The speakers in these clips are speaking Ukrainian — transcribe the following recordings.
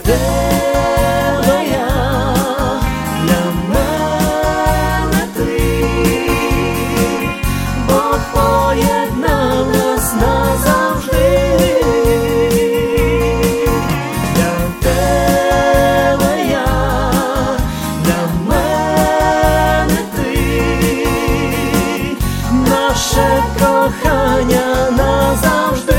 тебе я, для мене ти, Бог поєднав нас назавжди. Для тебе я, для мене ти, наше кохання назавжди.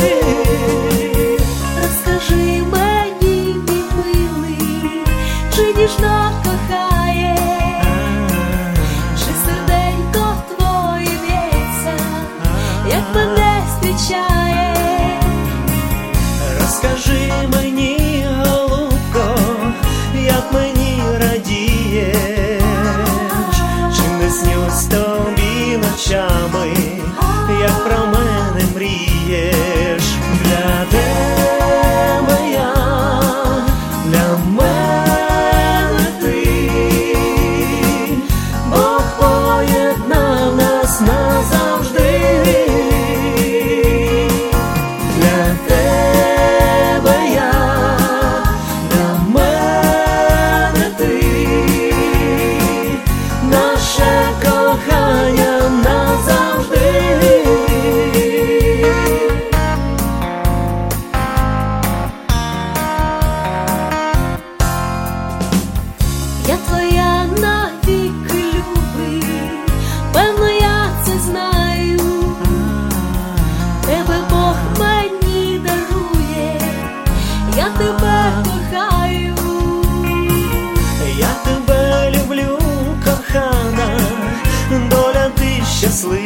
Розкажи мені, мій милий, чи ніжно кохає, чи серденько твоє б'ється, як мене зустрічає. Розкажи мені, голубко, як мені радієш, чи не снюсь тобі ночами, як про мене мрієш. Для тебе я, для мене ти, Бог поєднав нас назавжди. Для тебе я, для мене ти, наше кохання назавжди. Я твоя навіки, любий, певно, я це знаю. Тебе Бог мені дарує, я тебе кохаю. Я тебе люблю, кохана, доля ти щаслива.